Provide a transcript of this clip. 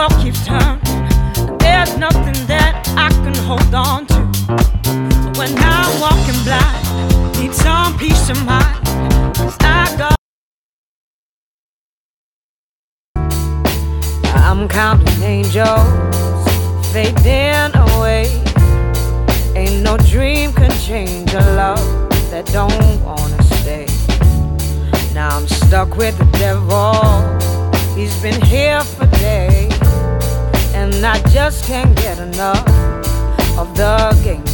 world keeps turning. There's nothing that I can hold on to. But when I'm walking blind, need some peace of mind. 'Cause I'm counting angels fading away. Ain't no dream can change a love that don't wanna stay. Now I'm stuck with the devil. He's been here for days, and I just can't get enough of the game